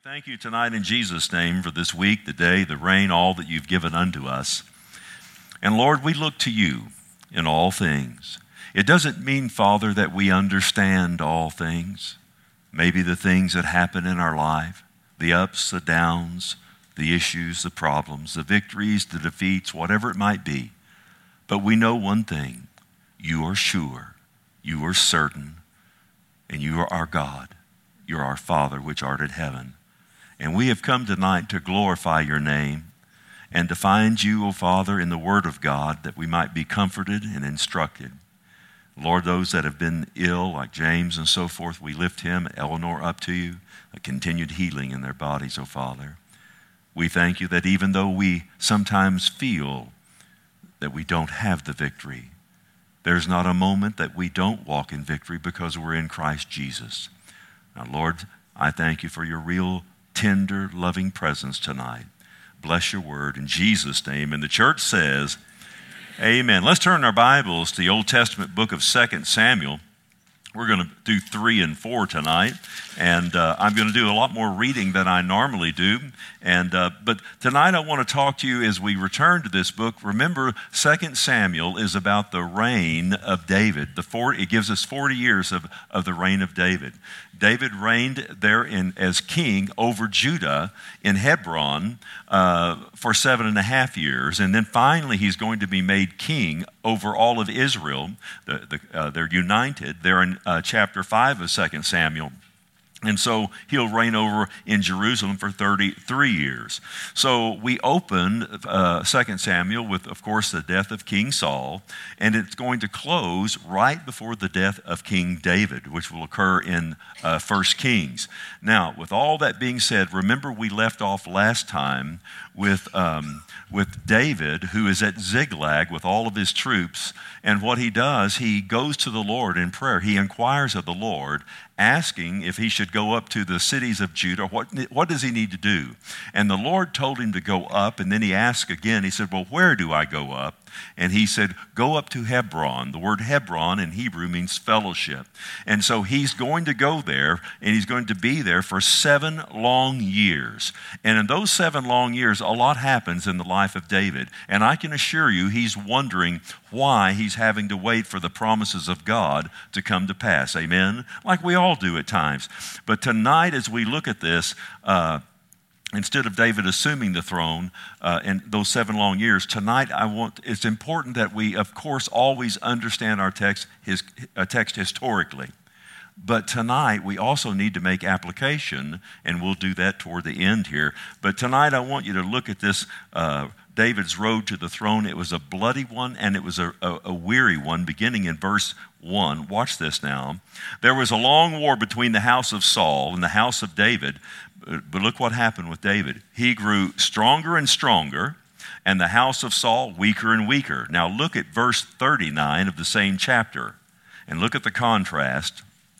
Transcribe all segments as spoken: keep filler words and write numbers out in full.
thank you tonight in Jesus' name for this week, the day, the rain, all that you've given unto us. And Lord, we look to you in all things. It doesn't mean, Father, that we understand all things. Maybe the things that happen in our life, the ups, the downs, the issues, the problems, the victories, the defeats, whatever it might be. But we know one thing. You are sure, you are certain, and you are our God. You're our Father which art in heaven. And we have come tonight to glorify your name and to find you, O Father, in the Word of God, that we might be comforted and instructed. Lord, those that have been ill, like James and so forth, we lift him, Eleanor, up to you, a continued healing in their bodies, O Father. We thank you that even though we sometimes feel that we don't have the victory, there's not a moment that we don't walk in victory because we're in Christ Jesus. Now, Lord, I thank you for your real, tender, loving presence tonight. Bless your word in Jesus' name. And the church says, amen. Let's turn our Bibles to the Old Testament book of Second Samuel. We're going to do three and four tonight, and uh, I'm going to do a lot more reading than I normally do. And uh, but tonight I want to talk to you as we return to this book. Remember, Second Samuel is about the reign of David. The four, it gives us forty years of, of the reign of David. David reigned there in, as king over Judah in Hebron uh, for seven and a half years. And then finally he's going to be made king over all of Israel. The, the, uh, they're united. They're in uh, chapter five of Second Samuel. And so he'll reign over in Jerusalem for thirty-three years. So we open uh, Second Samuel with, of course, the death of King Saul, and it's going to close right before the death of King David, which will occur in uh, First Kings. Now, with all that being said, remember we left off last time with um, with David, who is at Ziklag with all of his troops, and what he does, he goes to the Lord in prayer. He inquires of the Lord, asking if he should go up to the cities of Judah. What, what does he need to do? And the Lord told him to go up, and then he asked again. He said, well, where do I go up? And he said, go up to Hebron. The word Hebron in Hebrew means fellowship. And so he's going to go there, and he's going to be there for seven long years. And in those seven long years, a lot happens in the life of David. And I can assure you, he's wondering why he's having to wait for the promises of God to come to pass. Amen? Like we all do at times. But tonight, as we look at this, uh, instead of David assuming the throne uh, in those seven long years, tonight I want, it's important that we, of course, always understand our text, his, uh, text historically. But tonight we also need to make application, and we'll do that toward the end here. But tonight I want you to look at this uh, David's road to the throne. It was a bloody one, and it was a, a, a weary one, beginning in verse one. Watch this now. There was a long war between the house of Saul and the house of David. But look what happened with David. He grew stronger and stronger, and the house of Saul weaker and weaker. Now look at verse thirty-nine of the same chapter, and look at the contrast.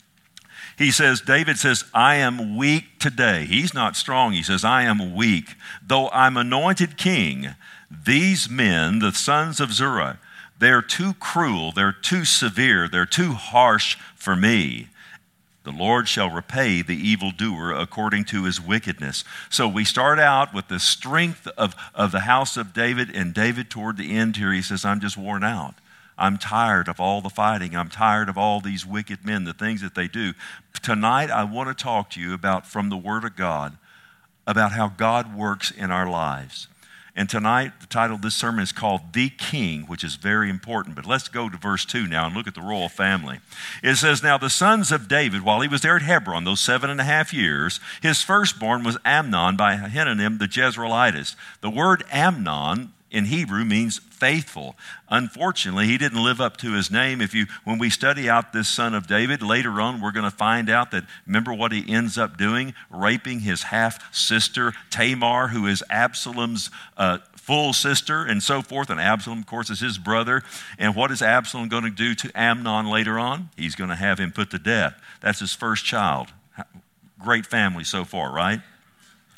He says, David says, I am weak today. He's not strong. He says, I am weak. Though I'm anointed king, these men, the sons of Zeruiah, they're too cruel, they're too severe, they're too harsh for me. The Lord shall repay the evildoer according to his wickedness. So we start out with the strength of, of the house of David, and David toward the end here, he says, I'm just worn out. I'm tired of all the fighting. I'm tired of all these wicked men, the things that they do. Tonight, I want to talk to you about, from the Word of God, about how God works in our lives. And tonight, the title of this sermon is called The King, which is very important. But let's go to verse two now and look at the royal family. It says, now the sons of David, while he was there at Hebron, those seven and a half years, his firstborn was Amnon by Ahinoam the Jezreelitess. The word Amnon in Hebrew means faithful. Unfortunately, he didn't live up to his name. If you, when we study out this son of David, later on we're going to find out that, remember what he ends up doing? Raping his half-sister Tamar, who is Absalom's uh, full sister, and so forth. And Absalom, of course, is his brother. And what is Absalom going to do to Amnon later on? He's going to have him put to death. That's his first child. Great family so far, right?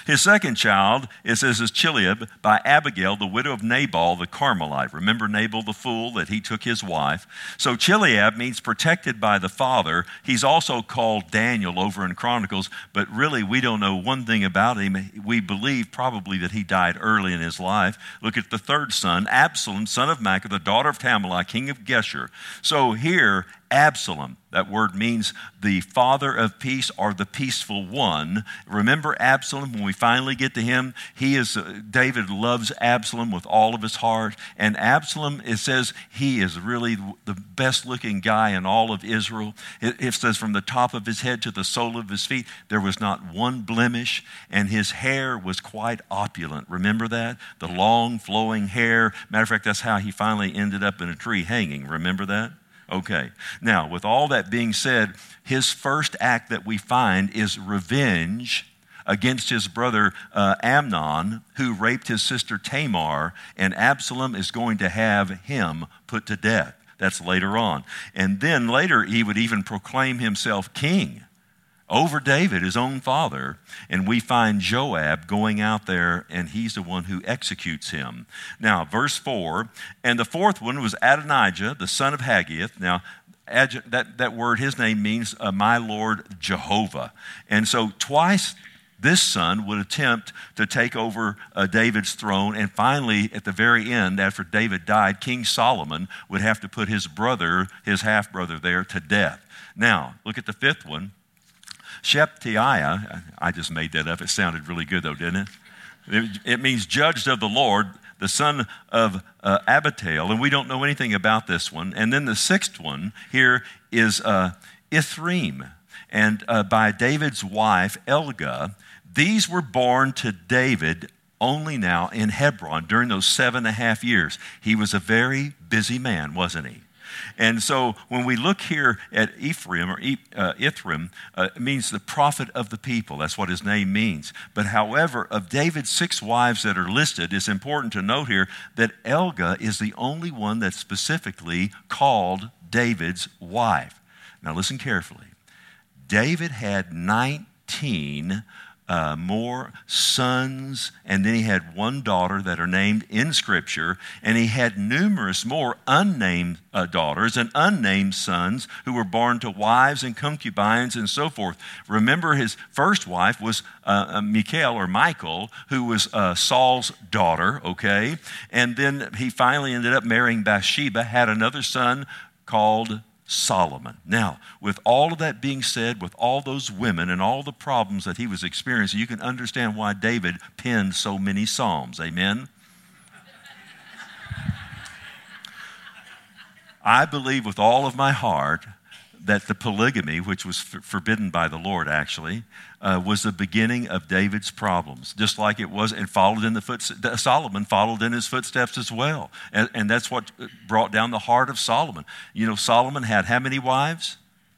His second child, it says, is Chileab by Abigail, the widow of Nabal the Carmelite. Remember Nabal the fool, that he took his wife? So Chileab means protected by the father. He's also called Daniel over in Chronicles, but really we don't know one thing about him. We believe probably that he died early in his life. Look at the third son, Absalom, son of Maacah, the daughter of Tamali, king of Geshur. So here, Absalom, that word means the father of peace or the peaceful one. Remember Absalom, when we finally get to him, he is, uh, David loves Absalom with all of his heart. And Absalom, it says he is really the best looking guy in all of Israel. It, it says from the top of his head to the sole of his feet, there was not one blemish, and his hair was quite opulent. Remember that? The long flowing hair. Matter of fact, that's how he finally ended up in a tree hanging. Remember that? Okay. Now, with all that being said, his first act that we find is revenge against his brother uh, Amnon, who raped his sister Tamar, and Absalom is going to have him put to death. That's later on. And then later, he would even proclaim himself king over David, his own father, and we find Joab going out there, and he's the one who executes him. Now, verse four, and the fourth one was Adonijah, the son of Haggith. Now, that, that word, his name means uh, my Lord Jehovah. And so twice this son would attempt to take over uh, David's throne, and finally, at the very end, after David died, King Solomon would have to put his brother, his half-brother there, to death. Now, look at the fifth one. Shephatiah, I just made that up. It sounded really good, though, didn't it? It, it means judged of the Lord, the son of uh, Abital, and we don't know anything about this one. And then the sixth one here is uh, Ithream, and uh, by David's wife, Elga. These were born to David only now in Hebron during those seven and a half years. He was a very busy man, wasn't he? And so when we look here at Ephraim, or uh, Ithream, uh, it means the prophet of the people. That's what his name means. But however, of David's six wives that are listed, it's important to note here that Elga is the only one that's specifically called David's wife. Now listen carefully. David had nineteen Uh, more sons, and then he had one daughter that are named in Scripture, and he had numerous more unnamed uh, daughters and unnamed sons who were born to wives and concubines and so forth. Remember, his first wife was uh, uh, Michal or Michal, who was uh, Saul's daughter, okay? And then he finally ended up marrying Bathsheba, had another son called Solomon. Now, with all of that being said, with all those women and all the problems that he was experiencing, you can understand why David penned so many psalms. Amen? I believe with all of my heart that the polygamy, which was f- forbidden by the Lord actually, uh, was the beginning of David's problems. Just like it was, and followed in the footsteps, Solomon followed in his footsteps as well. And, and that's what brought down the heart of Solomon. You know, Solomon had how many wives?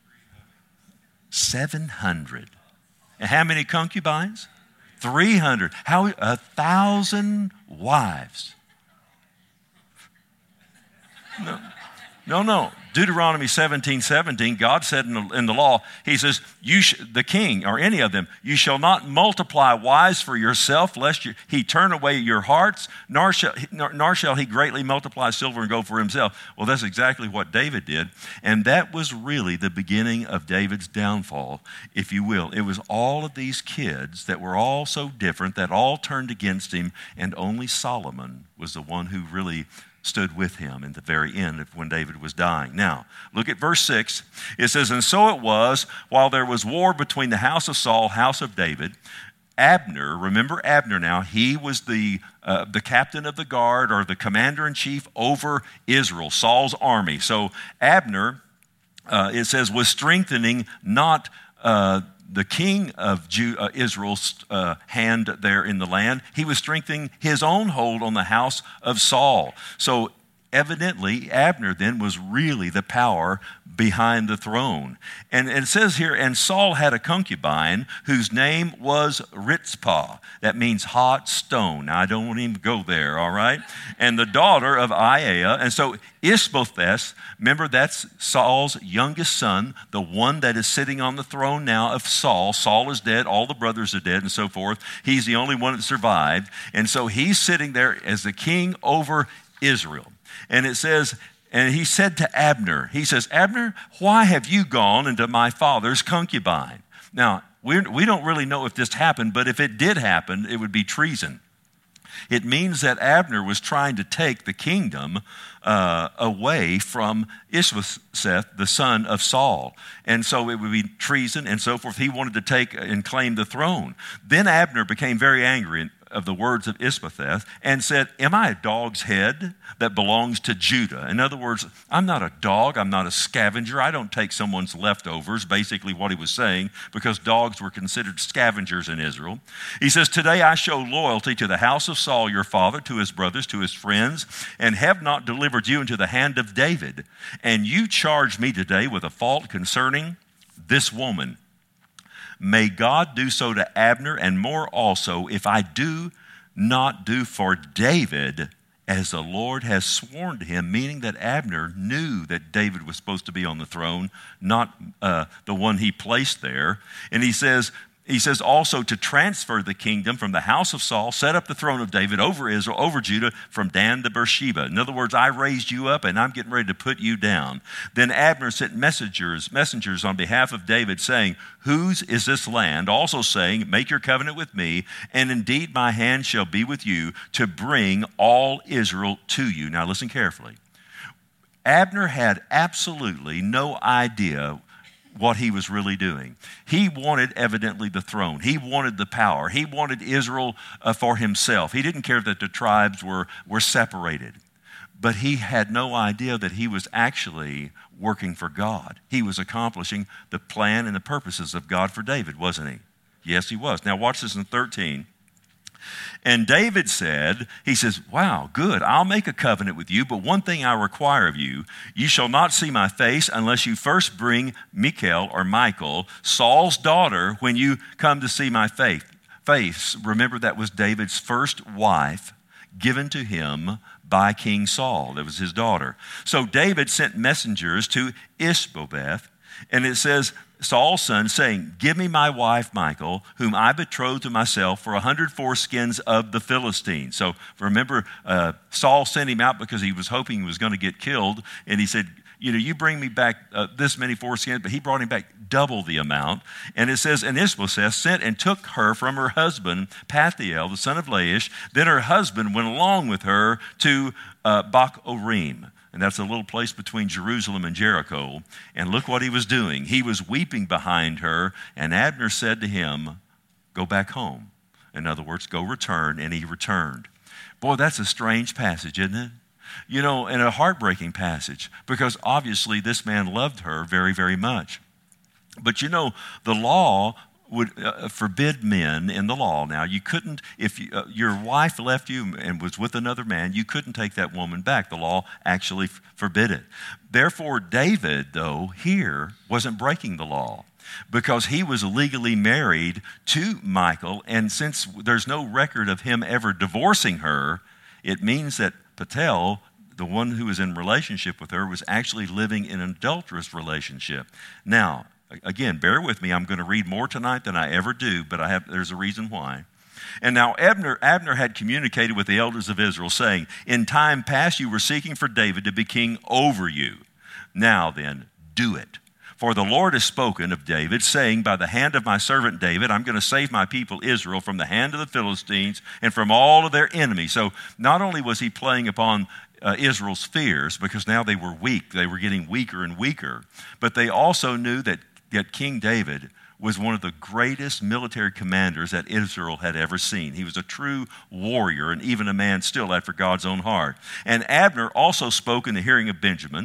seven hundred. And how many concubines? three hundred. How? A thousand wives. No, no, no. Deuteronomy seventeen seventeen, God said in the, in the law, he says, "You sh- the king, or any of them, you shall not multiply wives for yourself, lest you, he turn away your hearts, nor shall, nor, nor shall he greatly multiply silver and gold for himself." Well, that's exactly what David did. And that was really the beginning of David's downfall, if you will. It was all of these kids that were all so different, that all turned against him, and only Solomon was the one who really stood with him in the very end of when David was dying. Now, look at verse six. It says, "And so it was, while there was war between the house of Saul, house of David, Abner," remember Abner now, he was the uh, the captain of the guard, or the commander-in-chief over Israel, Saul's army. So Abner, uh, it says, was strengthening not uh, the king of Jew, uh, Israel's uh, hand there in the land. He was strengthening his own hold on the house of Saul. So evidently, Abner then was really the power behind the throne. And, and it says here, and Saul had a concubine whose name was Rizpah. That means hot stone. Now, I don't want to even go there, all right? And the daughter of Aiah. And so Ishbosheth, remember that's Saul's youngest son, the one that is sitting on the throne now of Saul. Saul is dead, all the brothers are dead, and so forth. He's the only one that survived. And so he's sitting there as the king over Israel. And it says, and he said to Abner, he says, Abner, why have you gone into my father's concubine? Now, we're, we don't really know if this happened, but if it did happen, it would be treason. It means that Abner was trying to take the kingdom uh, away from Ishbosheth, the son of Saul. And so it would be treason and so forth. He wanted to take and claim the throne. Then Abner became very angry of the words of Ishbosheth and said, am I a dog's head that belongs to Judah? In other words, I'm not a dog. I'm not a scavenger. I don't take someone's leftovers, basically what he was saying, because dogs were considered scavengers in Israel. He says, today I show loyalty to the house of Saul, your father, to his brothers, to his friends, and have not delivered you into the hand of David. And you charge me today with a fault concerning this woman. May God do so to Abner and more also if I do not do for David as the Lord has sworn to him, meaning that Abner knew that David was supposed to be on the throne, not uh, the one he placed there. And he says, He says also to transfer the kingdom from the house of Saul, set up the throne of David over Israel, over Judah, from Dan to Beersheba. In other words, I raised you up and I'm getting ready to put you down. Then Abner sent messengers, messengers on behalf of David saying, whose is this land? Also saying, make your covenant with me, and indeed my hand shall be with you to bring all Israel to you. Now listen carefully. Abner had absolutely no idea what he was really doing. He wanted evidently the throne. He wanted the power. He wanted Israel uh, for himself. He didn't care that the tribes were, were separated. But he had no idea that he was actually working for God. He was accomplishing the plan and the purposes of God for David, wasn't he? Yes, he was. Now watch this in thirteen. And David said, he says, wow, good, I'll make a covenant with you, but one thing I require of you, you shall not see my face unless you first bring Michal or Michal, Saul's daughter, when you come to see my face. Face, remember that was David's first wife given to him by King Saul. That was his daughter. So David sent messengers to Ishbosheth, and it says, Saul's son, saying, give me my wife, Michal, whom I betrothed to myself for a hundred foreskins of the Philistines. So remember, uh, Saul sent him out because he was hoping he was going to get killed. And he said, you know, you bring me back uh, this many foreskins, but he brought him back double the amount. And it says, and Ishbosheth sent and took her from her husband, Pathiel, the son of Laish. Then her husband went along with her to uh, Bachorim. And that's a little place between Jerusalem and Jericho. And look what he was doing. He was weeping behind her, and Abner said to him, go back home. In other words, go return, and he returned. Boy, that's a strange passage, isn't it? You know, and a heartbreaking passage, because obviously this man loved her very, very much. But you know, the law would uh, forbid men in the law. Now, you couldn't, if you, uh, your wife left you and was with another man, you couldn't take that woman back. The law actually f- forbid it. Therefore, David, though, here wasn't breaking the law because he was legally married to Michal, and since there's no record of him ever divorcing her, it means that Patel, the one who was in relationship with her, was actually living in an adulterous relationship. Now, again, bear with me. I'm going to read more tonight than I ever do, but I have, there's a reason why. And now Abner, Abner had communicated with the elders of Israel, saying, in time past you were seeking for David to be king over you. Now then, do it. For the Lord has spoken of David, saying, by the hand of my servant David, I'm going to save my people Israel from the hand of the Philistines and from all of their enemies. So not only was he playing upon Uh, Israel's fears, because now they were weak, they were getting weaker and weaker, but they also knew that, that King David was one of the greatest military commanders that Israel had ever seen. He was a true warrior and even a man still after God's own heart. And Abner also spoke in the hearing of Benjamin.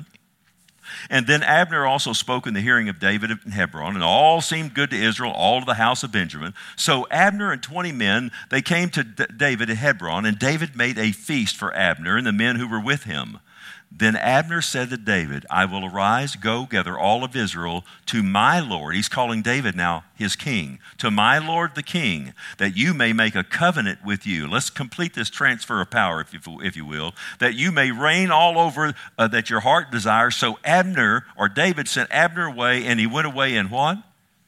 And then Abner also spoke in the hearing of David in Hebron, and all seemed good to Israel, all of the house of Benjamin. So Abner and twenty men, they came to D- David at Hebron, and David made a feast for Abner and the men who were with him. Then Abner said to David, I will arise, go, gather all of Israel to my Lord. He's calling David now his king. To my Lord the king, that you may make a covenant with you. Let's complete this transfer of power, if you, if you will. That you may reign all over uh, that your heart desires. So Abner, or David sent Abner away, and he went away in what?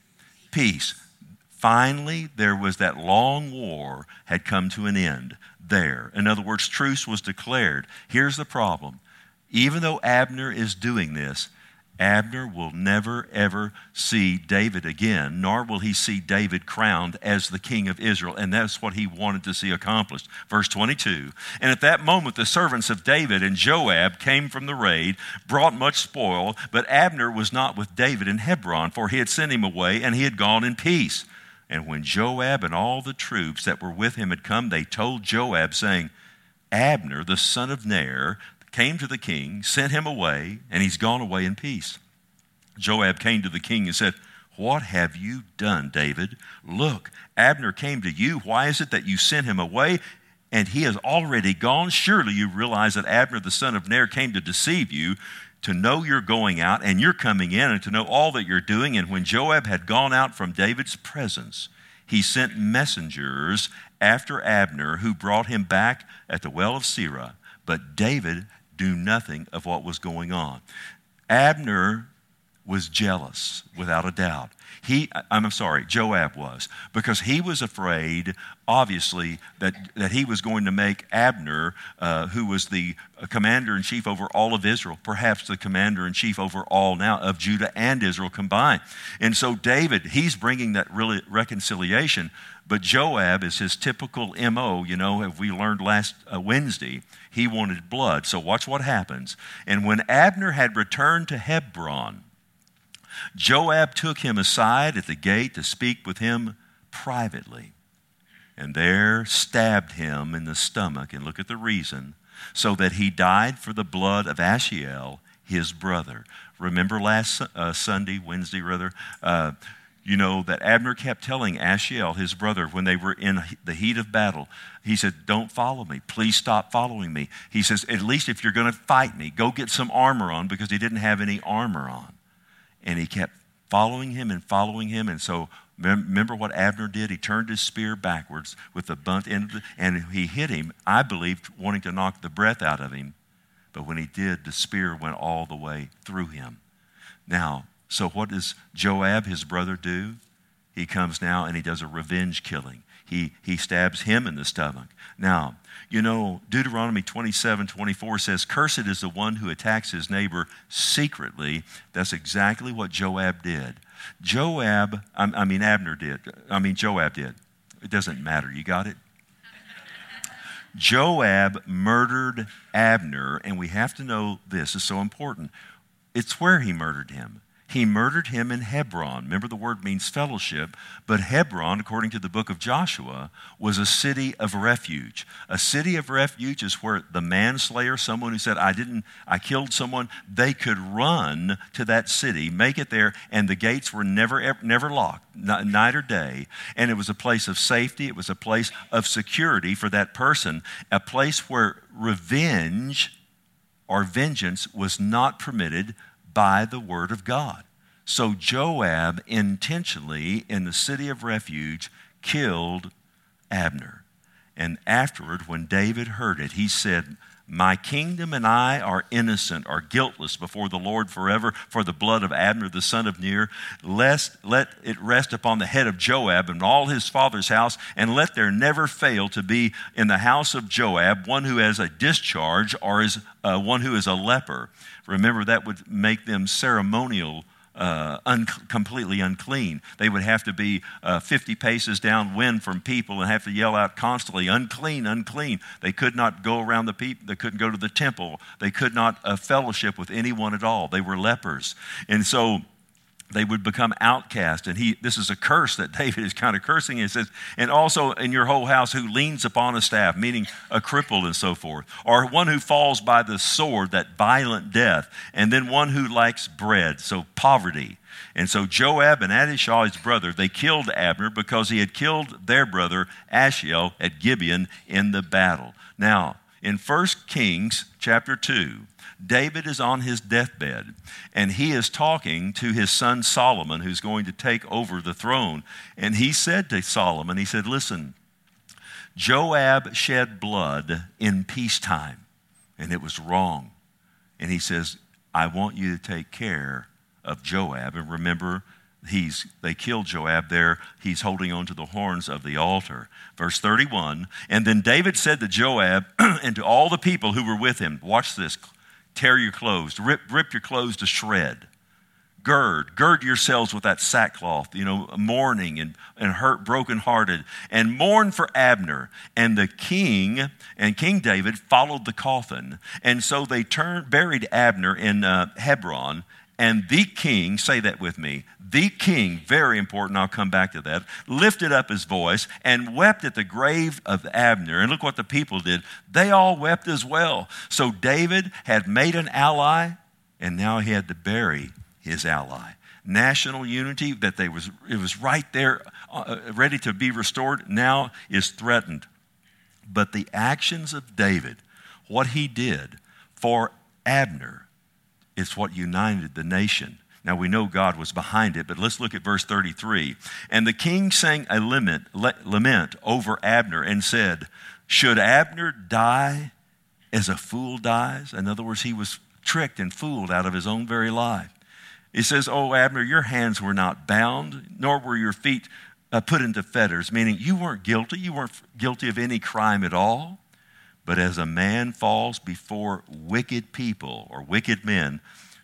Peace. Finally, there was that long war had come to an end there. In other words, truce was declared. Here's the problem. Even though Abner is doing this, Abner will never, ever see David again, nor will he see David crowned as the king of Israel. And that's what he wanted to see accomplished. Verse twenty-two, and at that moment the servants of David and Joab came from the raid, brought much spoil, but Abner was not with David in Hebron, for he had sent him away, and he had gone in peace. And when Joab and all the troops that were with him had come, they told Joab, saying, Abner, the son of Ner, came to the king, sent him away, and he's gone away in peace. Joab came to the king and said, what have you done, David? Look, Abner came to you. Why is it that you sent him away, and he has already gone? Surely you realize that Abner, the son of Ner, came to deceive you, to know you're going out and you're coming in, and to know all that you're doing. And when Joab had gone out from David's presence, he sent messengers after Abner, who brought him back at the well of Sirah. But David knew nothing of what was going on. Abner was jealous, without a doubt. He, I'm sorry, Joab was, because he was afraid, obviously, that, that he was going to make Abner, uh, who was the commander-in-chief over all of Israel, perhaps the commander-in-chief over all now of Judah and Israel combined. And so David, he's bringing that really reconciliation, but Joab is his typical M O, you know, as we learned last uh, Wednesday. He wanted blood. So watch what happens. And when Abner had returned to Hebron, Joab took him aside at the gate to speak with him privately, and there stabbed him in the stomach, and look at the reason, so that he died for the blood of Ashiel, his brother. Remember last uh, Sunday, Wednesday rather, uh, you know, that Abner kept telling Ashiel, his brother, when they were in the heat of battle, he said, don't follow me. Please stop following me. He says, at least if you're going to fight me, go get some armor on, because he didn't have any armor on. And he kept following him and following him. And so remember what Abner did? He turned his spear backwards with the bunt end, the, and he hit him, I believe, wanting to knock the breath out of him. But when he did, the spear went all the way through him. Now, so what does Joab, his brother, do? He comes now and he does a revenge killing. He, he stabs him in the stomach. Now, you know, Deuteronomy twenty-seven twenty-four says, cursed is the one who attacks his neighbor secretly. That's exactly what Joab did. Joab, I, I mean Abner did. I mean Joab did. It doesn't matter. You got it? Joab murdered Abner, and we have to know this is so important. It's where he murdered him. He murdered him in Hebron. Remember, the word means fellowship, but Hebron, according to the book of Joshua, was a city of refuge. A city of refuge is where the manslayer, someone who said, I didn't, I killed someone, they could run to that city, make it there, and the gates were never, ever, never locked, night or day. And it was a place of safety. It was a place of security for that person, a place where revenge or vengeance was not permitted by the word of God. So Joab intentionally, in the city of refuge, killed Abner. And afterward, when David heard it, he said, my kingdom and I are innocent, are guiltless before the Lord forever for the blood of Abner, the son of Ner. Lest, let it rest upon the head of Joab and all his father's house, and let there never fail to be in the house of Joab one who has a discharge or is uh, one who is a leper. Remember, that would make them ceremonial Uh, un- completely unclean. They would have to be uh, fifty paces downwind from people and have to yell out constantly, unclean, unclean. They could not go around the people. They couldn't go to the temple. They could not uh, fellowship with anyone at all. They were lepers. And so they would become outcast. And he, this is a curse that David is kind of cursing. It says, and also in your whole house who leans upon a staff, meaning a cripple and so forth, or one who falls by the sword, that violent death, and then one who lacks bread, so poverty. And so Joab and Abishai, his brother, they killed Abner because he had killed their brother Ashiel at Gibeon in the battle. Now, In First Kings chapter two, David is on his deathbed, and he is talking to his son Solomon, who's going to take over the throne. And he said to Solomon, he said, listen, Joab shed blood in peacetime, and it was wrong. And he says, I want you to take care of Joab. And remember, he's they killed Joab there. He's holding on to the horns of the altar. Verse thirty-one, and then David said to Joab and to all the people who were with him, watch this, tear your clothes, rip, rip your clothes to shred. Gird, gird yourselves with that sackcloth, you know, mourning and, and hurt, brokenhearted, and mourn for Abner. And the king and King David followed the coffin. And so they turned, buried Abner in uh, Hebron. And the king, say that with me, the king, very important, I'll come back to that, lifted up his voice and wept at the grave of Abner. And look what the people did. They all wept as well. So David had made an ally, and now he had to bury his ally. National unity that they was it was right there, uh, ready to be restored, now is threatened. But the actions of David, what he did for Abner, is what united the nation. Now we know God was behind it, but let's look at verse thirty-three. And the king sang a lament, lament over Abner and said, should Abner die as a fool dies? In other words, he was tricked and fooled out of his own very life. He says, oh, Abner, your hands were not bound, nor were your feet uh, put into fetters, meaning you weren't guilty. You weren't guilty of any crime at all. But as a man falls before wicked people or wicked men,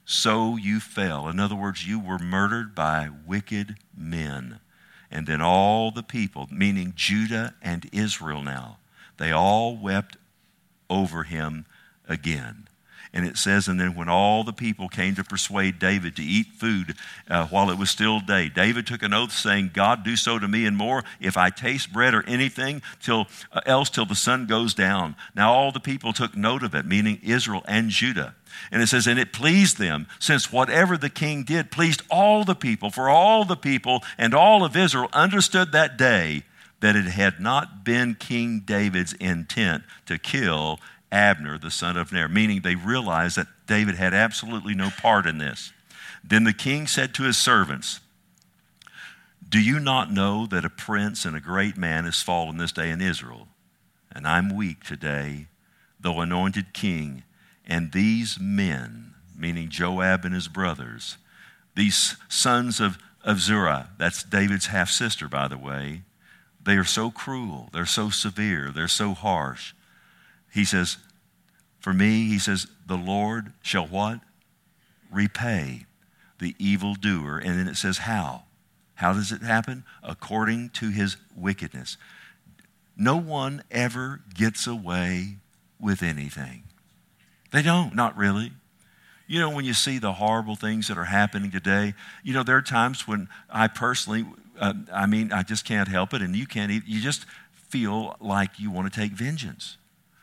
so you fell. In other words, you were murdered by wicked men. And then all the people, meaning Judah and Israel now, they all wept over him again. And it says, and then when all the people came to persuade David to eat food uh, while it was still day, David took an oath saying, God, do so to me and more if I taste bread or anything till uh, else till the sun goes down. Now all the people took note of it, meaning Israel and Judah. And it says, and it pleased them, since whatever the king did pleased all the people, for all the people and all of Israel understood that day that it had not been King David's intent to kill Abner, the son of Ner, meaning they realized that David had absolutely no part in this. Then the king said to his servants, do you not know that a prince and a great man has fallen this day in Israel? And I'm weak today, though anointed king. And these men, meaning Joab and his brothers, these sons of, of Zerah, that's David's half-sister, by the way, they are so cruel, they're so severe, they're so harsh. He says, for me, he says, the Lord shall what? Repay the evildoer. And then it says how? How does it happen? According to his wickedness. No one ever gets away with anything. They don't, not really. You know, when you see the horrible things that are happening today, you know, there are times when I personally, uh, I mean, I just can't help it, and you can't, you just feel like you want to take vengeance.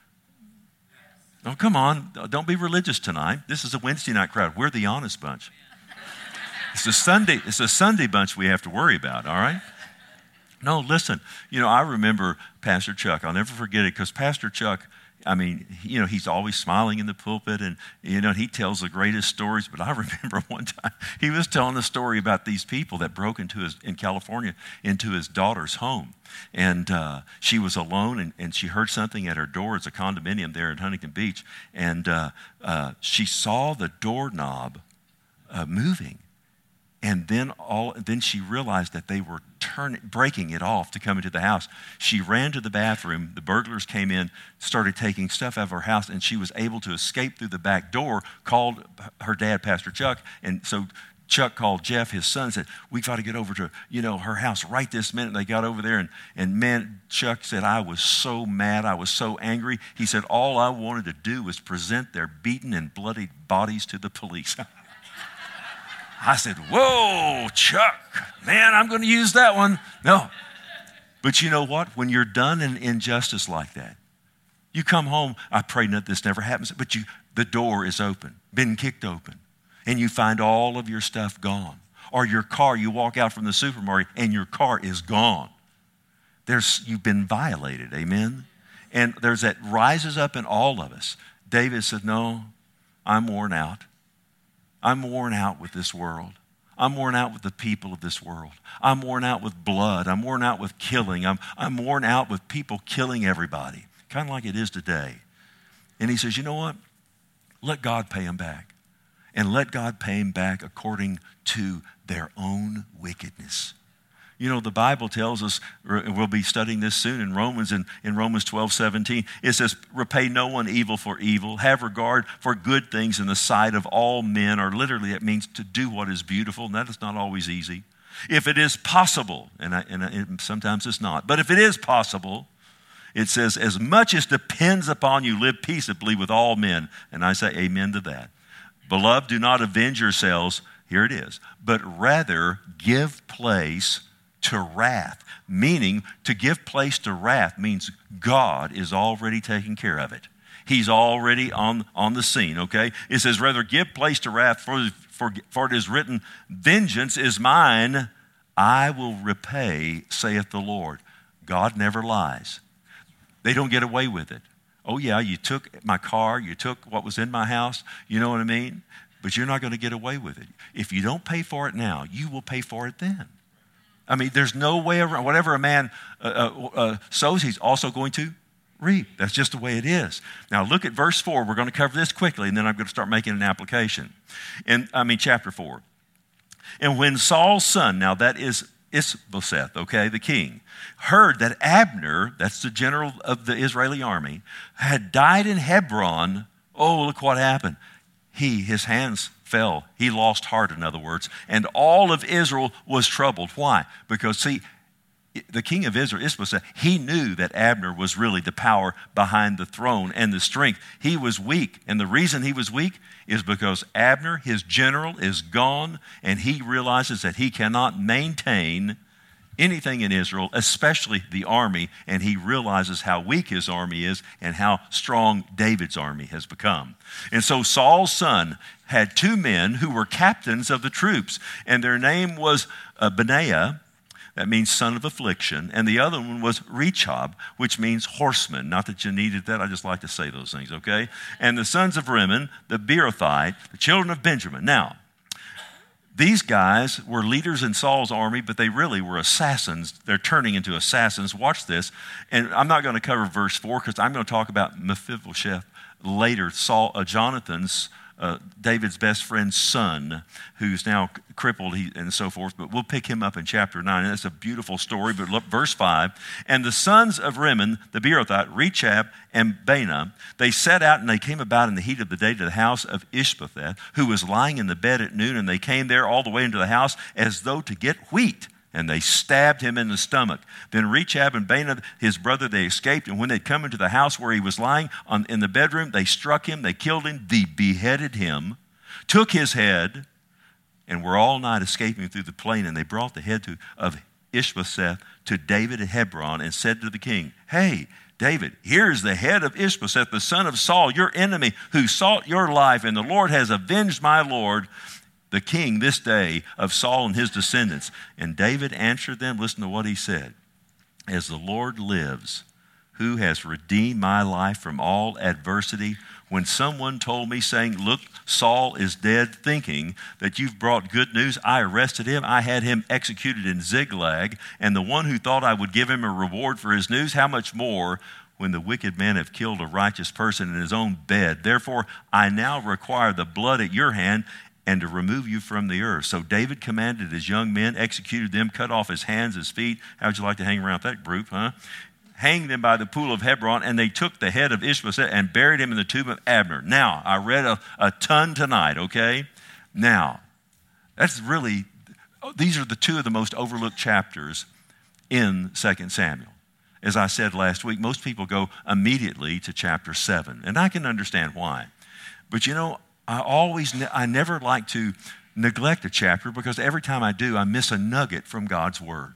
Oh, come on. Don't be religious tonight. This is a Wednesday night crowd. We're the honest bunch. It's a Sunday, it's a Sunday bunch we have to worry about, all right? No, listen. You know, I remember Pastor Chuck. I'll never forget it because Pastor Chuck, I mean, you know, he's always smiling in the pulpit and, you know, he tells the greatest stories. But I remember one time he was telling a story about these people that broke into his, in California, into his daughter's home. And uh, she was alone and, and she heard something at her door. It's a condominium there in Huntington Beach. And uh, uh, she saw the doorknob uh, moving. And then all, then she realized that they were turning, breaking it off to come into the house. She ran to the bathroom. The burglars came in, started taking stuff out of her house, and she was able to escape through the back door, called her dad, Pastor Chuck. And so Chuck called Jeff, his son, said, we've got to get over to, you know, her house right this minute. They got over there, and, and man, Chuck said, I was so mad. I was so angry. He said, all I wanted to do was present their beaten and bloodied bodies to the police. I said, whoa, Chuck, man, I'm going to use that one. No. But you know what? When you're done in injustice like that, you come home, I pray that this never happens, but you, the door is open, been kicked open, and you find all of your stuff gone. Or your car, you walk out from the supermarket and your car is gone. There's, you've been violated, amen? And there's that rises up in all of us. David said, no, I'm worn out. I'm worn out with this world. I'm worn out with the people of this world. I'm worn out with blood. I'm worn out with killing. I'm, I'm worn out with people killing everybody, kind of like it is today. And he says, you know what? Let God pay them back. And let God pay them back according to their own wickedness. You know, the Bible tells us, we'll be studying this soon in Romans, in, in Romans twelve seventeen, it says, repay no one evil for evil, have regard for good things in the sight of all men, or literally it means to do what is beautiful, and that is not always easy. If it is possible, and, I, and I, sometimes it's not, but if it is possible, it says, as much as depends upon you, live peaceably with all men. And I say amen to that. Beloved, do not avenge yourselves, here it is, but rather give place to wrath. Meaning, to give place to wrath means God is already taking care of it. He's already on, on the scene, okay? It says, rather give place to wrath, for, for, for it is written, vengeance is mine, I will repay, saith the Lord. God never lies. They don't get away with it. Oh yeah, you took my car, you took what was in my house, you know what I mean? But you're not going to get away with it. If you don't pay for it now, you will pay for it then. I mean, there's no way around. Whatever a man uh, uh, uh, sows, he's also going to reap. That's just the way it is. Now, look at verse four. We're going to cover this quickly, and then I'm going to start making an application. In, I mean, chapter four. And when Saul's son, now that is Ishbosheth, okay, the king, heard that Abner, that's the general of the Israeli army, had died in Hebron, oh, look what happened. He, his hands fell. He lost heart, in other words. And all of Israel was troubled. Why? Because, see, the king of Israel, Ishbosheth, he knew that Abner was really the power behind the throne and the strength. He was weak. And the reason he was weak is because Abner, his general, is gone. And he realizes that he cannot maintain anything in Israel, especially the army, and he realizes how weak his army is and how strong David's army has become. And so Saul's son had two men who were captains of the troops, and their name was uh, Benaiah, that means son of affliction, and the other one was Rechab, which means horseman. Not that you needed that, I just like to say those things, okay? And the sons of Rimmon, the Beerothite, the children of Benjamin. Now, these guys were leaders in Saul's army, but they really were assassins. They're turning into assassins. Watch this. And I'm not going to cover verse four because I'm going to talk about Mephibosheth later, Saul, uh, Jonathan's, uh, David's best friend's son, who's now crippled he, and so forth. But we'll pick him up in chapter nine. And that's a beautiful story. But look, verse five. And the sons of Rimmon, the Beerothite, Rechab, and Baanah, they set out and they came about in the heat of the day to the house of Ishbosheth, who was lying in the bed at noon. And they came there all the way into the house as though to get wheat. And they stabbed him in the stomach. Then Rechab and Baanah, his brother, they escaped. And when they'd come into the house where he was lying on, in the bedroom, they struck him, they killed him, they beheaded him, took his head, and were all night escaping through the plain. And they brought the head to, of Ishbosheth to David at Hebron and said to the king, hey, David, here is the head of Ishbosheth, the son of Saul, your enemy, who sought your life, and the Lord has avenged my Lord, the king, this day of Saul and his descendants. And David answered them, listen to what he said, as the Lord lives, who has redeemed my life from all adversity, when someone told me saying, look, Saul is dead, thinking that you've brought good news, I arrested him. I had him executed in Ziklag. And the one who thought I would give him a reward for his news, how much more when the wicked men have killed a righteous person in his own bed? Therefore, I now require the blood at your hand and to remove you from the earth. So David commanded his young men, executed them, cut off his hands, his feet. How would you like to hang around that group, huh? Hanged them by the pool of Hebron, and they took the head of Ishbosheth and buried him in the tomb of Abner. Now, I read a, a ton tonight, okay? Now, that's really, these are the two of the most overlooked chapters in Second Samuel. As I said last week, most people go immediately to chapter seven, and I can understand why. But you know, I always, I never like to neglect a chapter because every time I do, I miss a nugget from God's word.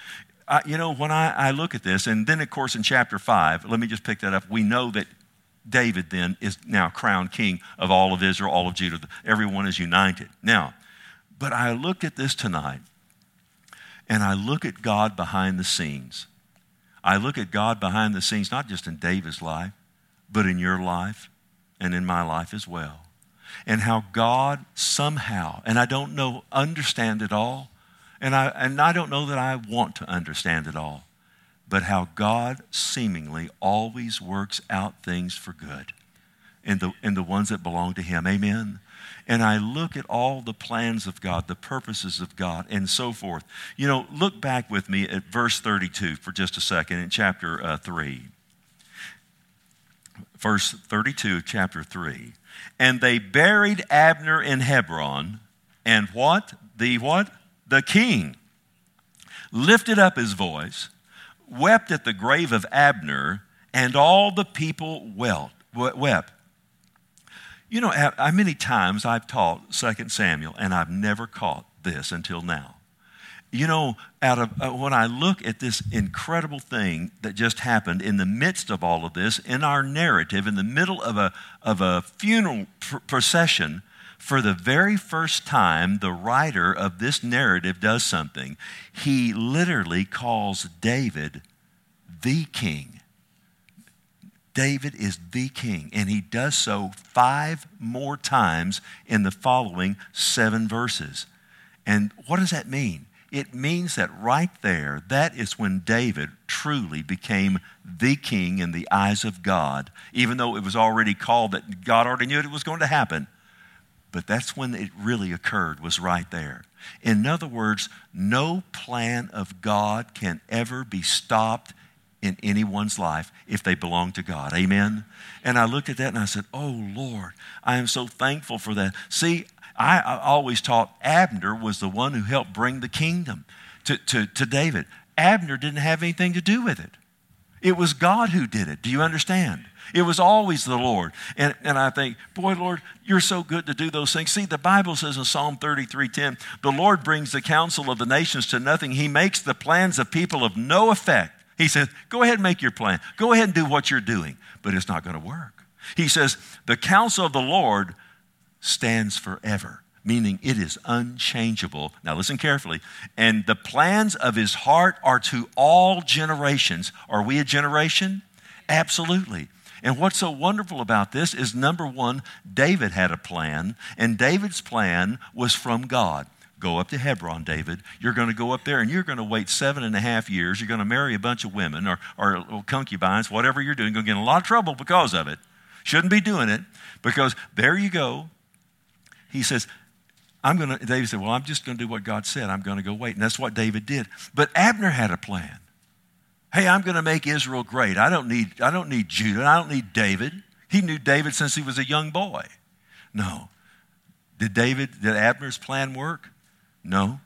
I, you know, when I, I look at this, and then of course in chapter five, let me just pick that up. We know that David then is now crowned king of all of Israel, all of Judah. Everyone is united. Now, but I looked at this tonight, and I look at God behind the scenes. I look at God behind the scenes, not just in David's life, but in your life and in my life as well. And how God somehow, and I don't know, understand it all, and I, and I don't know that I want to understand it all, but how God seemingly always works out things for good in the, in the ones that belong to Him. Amen? And I look at all the plans of God, the purposes of God, and so forth. You know, look back with me at verse thirty-two for just a second in chapter uh, three. Verse thirty-two of chapter three. And they buried Abner in Hebron, and what? The what? The king lifted up his voice, wept at the grave of Abner, and all the people wept. You know, how many times I've taught Second Samuel, and I've never caught this until now. You know, out of uh, when I look at this incredible thing that just happened in the midst of all of this, in our narrative, in the middle of a of a funeral pr- procession, for the very first time, the writer of this narrative does something. He literally calls David the king. David is the king, and he does so five more times in the following seven verses. And what does that mean? It means that right there, that is when David truly became the king in the eyes of God, even though it was already called that God already knew it was going to happen. But that's when it really occurred, was right there. In other words, no plan of God can ever be stopped in anyone's life if they belong to God. Amen? And I looked at that and I said, oh, Lord, I am so thankful for that. See, I, I always taught Abner was the one who helped bring the kingdom to, to, to David. Abner didn't have anything to do with it. It was God who did it. Do you understand? It was always the Lord. And, and I think, boy, Lord, you're so good to do those things. See, the Bible says in Psalm thirty-three ten, the Lord brings the counsel of the nations to nothing. He makes the plans of people of no effect. He says, go ahead and make your plan. Go ahead and do what you're doing, but it's not going to work. He says, the counsel of the Lord stands forever, meaning it is unchangeable. Now listen carefully. And the plans of his heart are to all generations. Are we a generation? Absolutely. And what's so wonderful about this is, number one, David had a plan, and David's plan was from God. Go up to Hebron, David. You're going to go up there and you're going to wait seven and a half years. You're going to marry a bunch of women or, or concubines, whatever you're doing. You're going to get in a lot of trouble because of it. Shouldn't be doing it, because there you go. He says, I'm going to, David said, well, I'm just going to do what God said. I'm going to go wait. And that's what David did. But Abner had a plan. Hey, I'm going to make Israel great. I don't need, I don't need Judah. I don't need David. He knew David since he was a young boy. No. Did David, did Abner's plan work? No.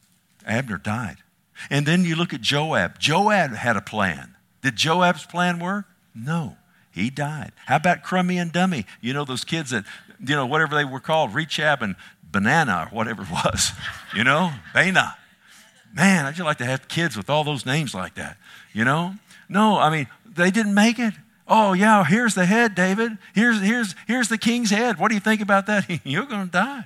Abner died. And then you look at Joab. Joab had a plan. Did Joab's plan work? No. He died. How about Crummy and Dummy? You know, those kids that, you know, whatever they were called, Rechab and Banana or whatever it was. You know, Bana. Man, I'd just like to have kids with all those names like that. You know? No, I mean, they didn't make it. Oh, yeah, here's the head, David. Here's, here's, here's the king's head. What do you think about that? You're going to die.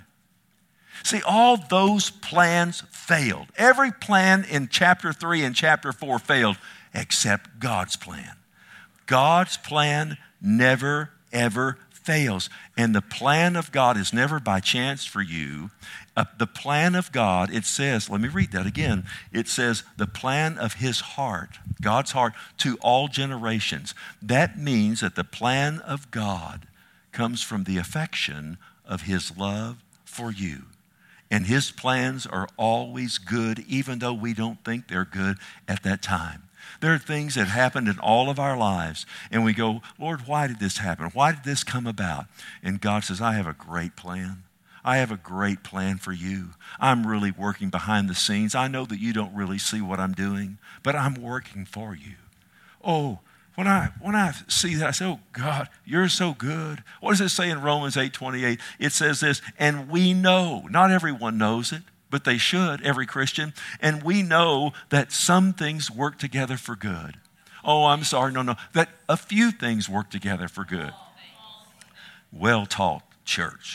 See, all those plans failed. Every plan in chapter three and chapter four failed except God's plan. God's plan never, ever fails. And the plan of God is never by chance for you. Uh, the plan of God, it says, let me read that again. It says the plan of his heart, God's heart, to all generations. That means that the plan of God comes from the affection of his love for you. And his plans are always good, even though we don't think they're good at that time. There are things that happened in all of our lives, and we go, Lord, why did this happen? Why did this come about? And God says, I have a great plan. I have a great plan for you. I'm really working behind the scenes. I know that you don't really see what I'm doing, but I'm working for you. Oh, when I when I see that, I say, oh, God, you're so good. What does it say in Romans eight twenty-eight? It says this, and we know, not everyone knows it, but they should, every Christian, and we know that some things work together for good. Oh, I'm sorry, no, no, that a few things work together for good. Well taught, church.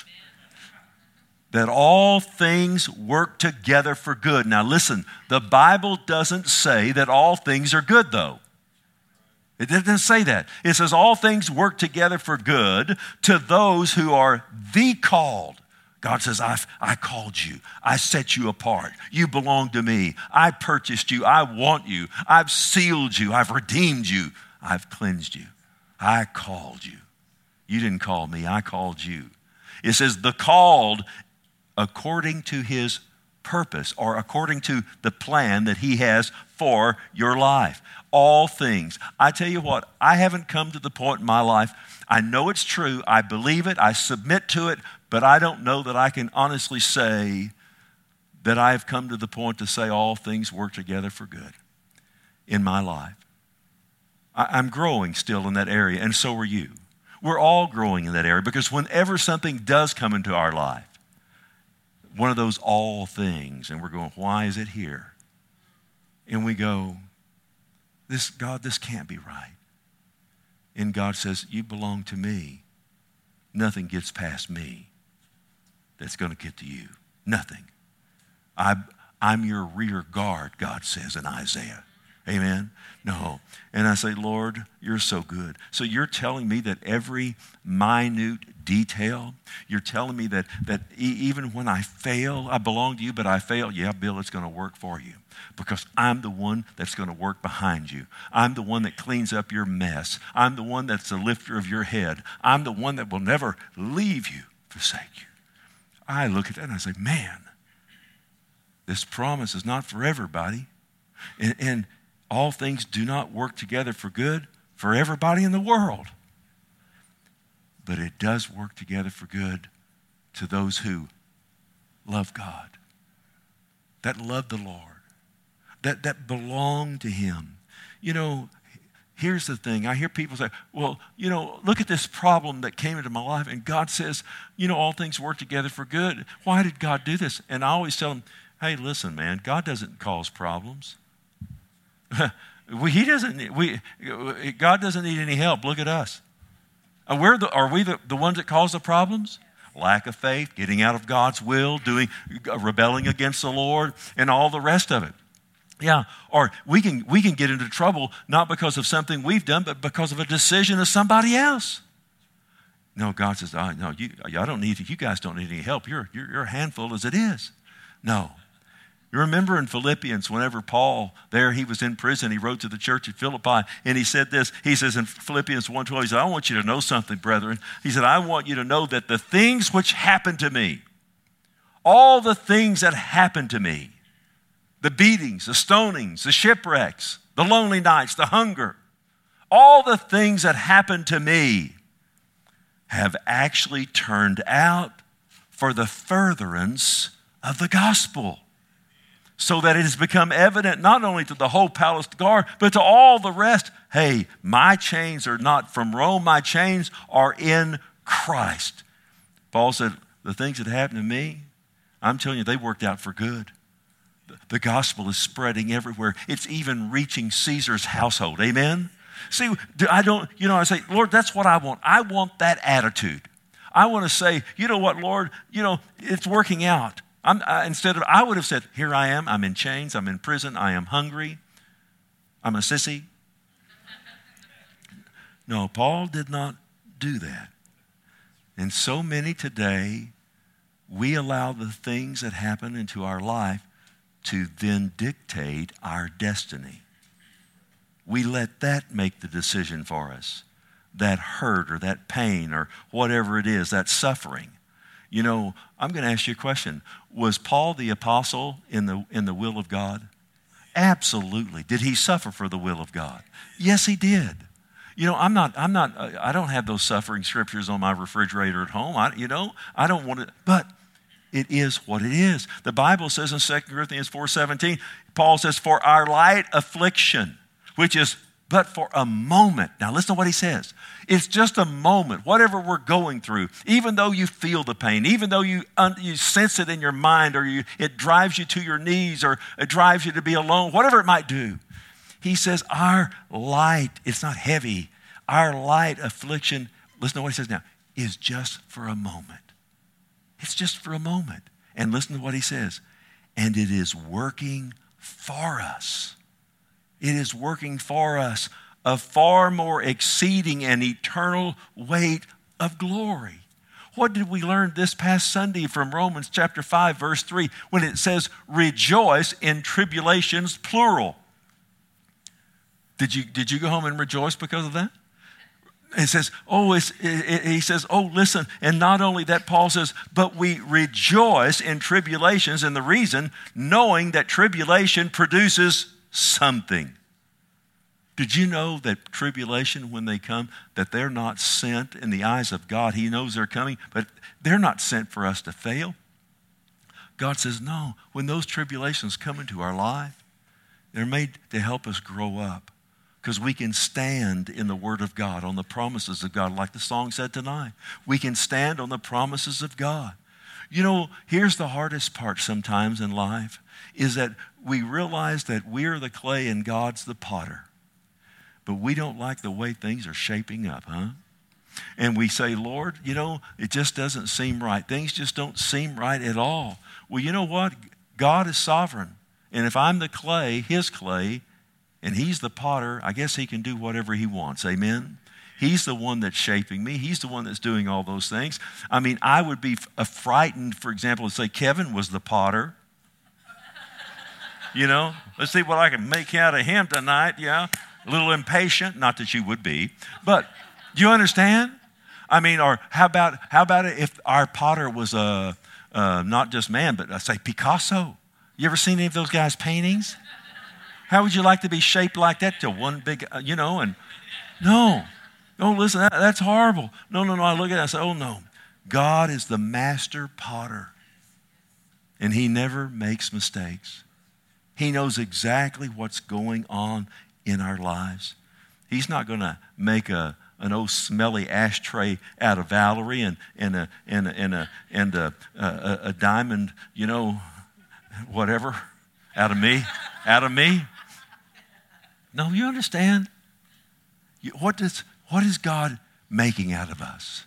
That all things work together for good. Now listen, the Bible doesn't say that all things are good, though. It doesn't say that. It says all things work together for good to those who are the called. God says, I've, I called you. I set you apart. You belong to me. I purchased you. I want you. I've sealed you. I've redeemed you. I've cleansed you. I called you. You didn't call me. I called you. It says the called according to his purpose or according to the plan that he has for your life. All things. I tell you what, I haven't come to the point in my life. I know it's true. I believe it. I submit to it. But I don't know that I can honestly say that I've come to the point to say all things work together for good in my life. I, I'm growing still in that area, and so are you. We're all growing in that area because whenever something does come into our life, one of those all things, and we're going, why is it here? And we go, this God, this can't be right. And God says, you belong to me. Nothing gets past me that's going to get to you. Nothing. I, I'm your rear guard, God says in Isaiah. Amen? No. And I say, Lord, you're so good. So you're telling me that every minute detail, you're telling me that, that e- even when I fail, I belong to you, but I fail. Yeah, Bill, it's going to work for you because I'm the one that's going to work behind you. I'm the one that cleans up your mess. I'm the one that's the lifter of your head. I'm the one that will never leave you, forsake you. I look at that and I say, man, this promise is not for everybody. And, and all things do not work together for good for everybody in the world. But it does work together for good to those who love God, that love the Lord, that, that belong to him. You know, here's the thing. I hear people say, well, you know, look at this problem that came into my life. And God says, you know, all things work together for good. Why did God do this? And I always tell them, hey, listen, man, God doesn't cause problems. we, he doesn't, we, God doesn't need any help. Look at us. Are, we're the, are we the, the ones that cause the problems? Lack of faith, getting out of God's will, doing, rebelling against the Lord, and all the rest of it. Yeah, or we can we can get into trouble not because of something we've done, but because of a decision of somebody else. No, God says, oh, no, you, I don't need you guys don't need any help. You're, you're you're a handful as it is. No. You remember in Philippians, whenever Paul there, he was in prison, he wrote to the church at Philippi, and he said this. He says in Philippians one twelve, he said, I want you to know something, brethren. He said, I want you to know that the things which happened to me, all the things that happened to me, the beatings, the stonings, the shipwrecks, the lonely nights, the hunger, all the things that happened to me have actually turned out for the furtherance of the gospel, so that it has become evident not only to the whole palace guard, but to all the rest. Hey, my chains are not from Rome. My chains are in Christ. Paul said, the things that happened to me, I'm telling you, they worked out for good. The gospel is spreading everywhere. It's even reaching Caesar's household. Amen? See, I don't, you know, I say, Lord, that's what I want. I want that attitude. I want to say, you know what, Lord, you know, it's working out. I'm, I, instead of, I would have said, here I am. I'm in chains. I'm in prison. I am hungry. I'm a sissy. No, Paul did not do that. And so many today, we allow the things that happen into our life to then dictate our destiny. We let that make the decision for us. That hurt or that pain or whatever it is, that suffering. You know, I'm going to ask you a question. Was Paul the apostle in the in the will of God? Absolutely. Did he suffer for the will of God? Yes, he did. You know, I'm not, I'm not, I don't have those suffering scriptures on my refrigerator at home. I, you know, I don't want to, but it is what it is. The Bible says in Second Corinthians four seventeen, Paul says, for our light affliction, which is but for a moment. Now listen to what he says. It's just a moment, whatever we're going through, even though you feel the pain, even though you, un, you sense it in your mind, or you, it drives you to your knees, or it drives you to be alone, whatever it might do. He says our light, it's not heavy, our light affliction, listen to what he says now, is just for a moment. It's just for a moment. And listen to what he says. And it is working for us. It is working for us a far more exceeding and eternal weight of glory. What did we learn this past Sunday from Romans chapter five, verse three, when it says, rejoice in tribulations, plural? Did you, did you go home and rejoice because of that? It says, oh, it's, it, it, he says, oh, listen. And not only that, Paul says, but we rejoice in tribulations. And the reason, knowing that tribulation produces something. Did you know that tribulation, when they come, that they're not sent in the eyes of God? He knows they're coming, but they're not sent for us to fail. God says, no, when those tribulations come into our life, they're made to help us grow up. Because we can stand in the Word of God, on the promises of God, like the song said tonight. We can stand on the promises of God. You know, here's the hardest part sometimes in life, is that we realize that we're the clay and God's the potter. But we don't like the way things are shaping up, huh? And we say, Lord, you know, it just doesn't seem right. Things just don't seem right at all. Well, you know what? God is sovereign. And if I'm the clay, His clay, and He's the potter, I guess He can do whatever He wants. Amen? He's the one that's shaping me. He's the one that's doing all those things. I mean, I would be f- frightened, for example, to say Kevin was the potter. You know, let's see what I can make out of him tonight, yeah? A little impatient, not that you would be. But do you understand? I mean, or how about how about if our potter was a, uh, not just man, but I say Picasso? You ever seen any of those guys' paintings? How would you like to be shaped like that to one big, uh, you know, and no. No, listen, that, that's horrible. No, no, no, I look at it and I say, oh, no. God is the master potter, and He never makes mistakes. He knows exactly what's going on in our lives. He's not going to make a an old smelly ashtray out of Valerie and, and, a, and, a, and, a, and a, a, a diamond, you know, whatever, out of me, out of me. No, you understand? What does, what is God making out of us?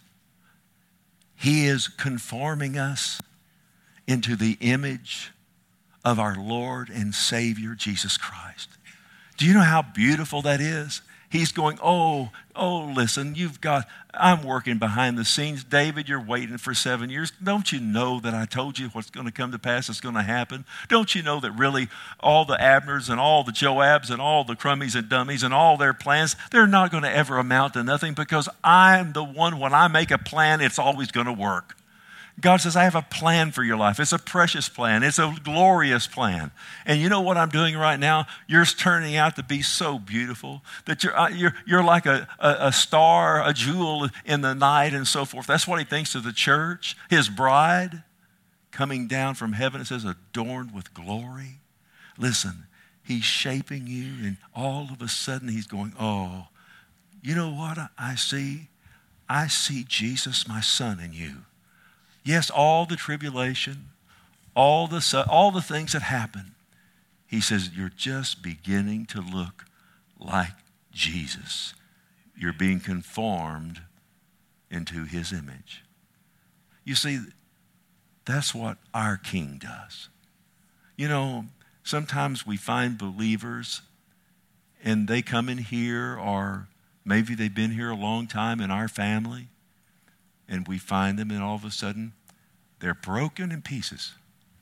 He is conforming us into the image of our Lord and Savior, Jesus Christ. Do you know how beautiful that is? He's going, oh, oh, listen, you've got, I'm working behind the scenes. David, you're waiting for seven years. Don't you know that I told you what's going to come to pass is going to happen? Don't you know that really all the Abners and all the Joabs and all the Crummies and Dummies and all their plans, they're not going to ever amount to nothing because I'm the one, when I make a plan, it's always going to work. God says, I have a plan for your life. It's a precious plan. It's a glorious plan. And you know what I'm doing right now? You're turning out to be so beautiful that you're, you're, you're like a, a, a star, a jewel in the night and so forth. That's what He thinks of the church, His bride coming down from heaven. It says, adorned with glory. Listen, He's shaping you, and all of a sudden He's going, oh, you know what I see? I see Jesus, my Son, in you. Yes, all the tribulation, all the, all the things that happen. He says, you're just beginning to look like Jesus. You're being conformed into His image. You see, that's what our King does. You know, sometimes we find believers and they come in here, or maybe they've been here a long time in our family, and we find them, and all of a sudden, they're broken in pieces.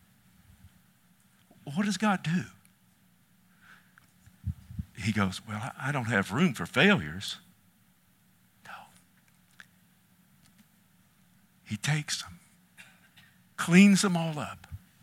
What does God do? He goes, well, I don't have room for failures. No. He takes them, cleans them all up,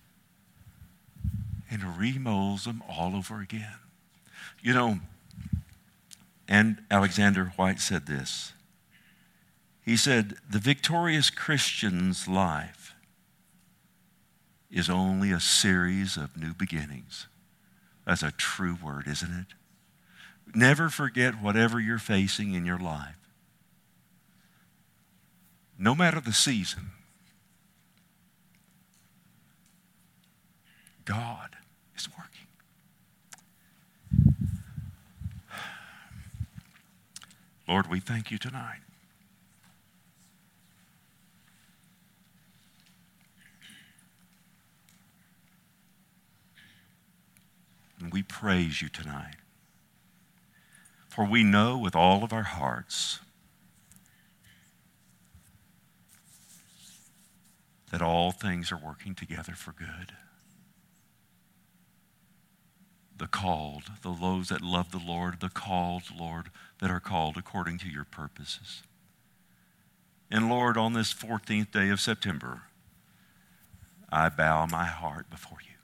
and remolds them all over again. You know, and Alexander White said this. He said, the victorious Christian's life is only a series of new beginnings. That's a true word, isn't it? Never forget whatever you're facing in your life. No matter the season, God is working. Lord, we thank you tonight. And we praise you tonight For we know with all of our hearts that all things are working together for good. The called, the those that love the Lord, the called, Lord, that are called according to your purposes. And Lord, on this fourteenth day of September, I bow my heart before you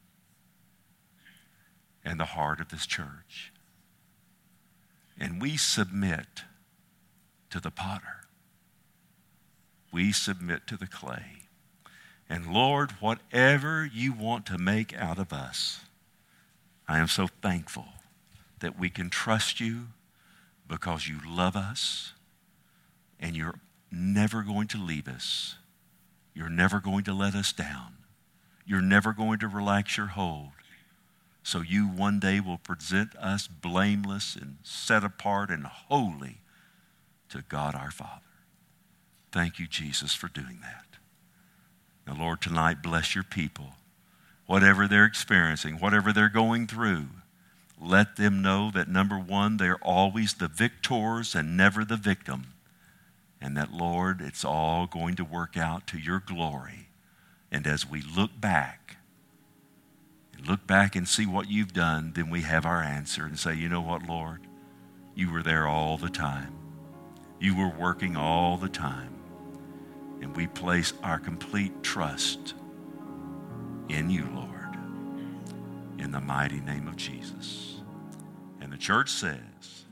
and the heart of this church. And we submit to the potter. We submit to the clay. And Lord, whatever you want to make out of us, I am so thankful that we can trust you because you love us and you're never going to leave us. You're never going to let us down. You're never going to relax your hold. So you one day will present us blameless and set apart and holy to God our Father. Thank you, Jesus, for doing that. Now, Lord, tonight bless your people. Whatever they're experiencing, whatever they're going through, let them know that, number one, they're always the victors and never the victim. And that, Lord, it's all going to work out to your glory. And as we look back, and look back and see what you've done, then we have our answer and say, you know what, Lord? You were there all the time. You were working all the time. And we place our complete trust in you, Lord, in the mighty name of Jesus. And the church says,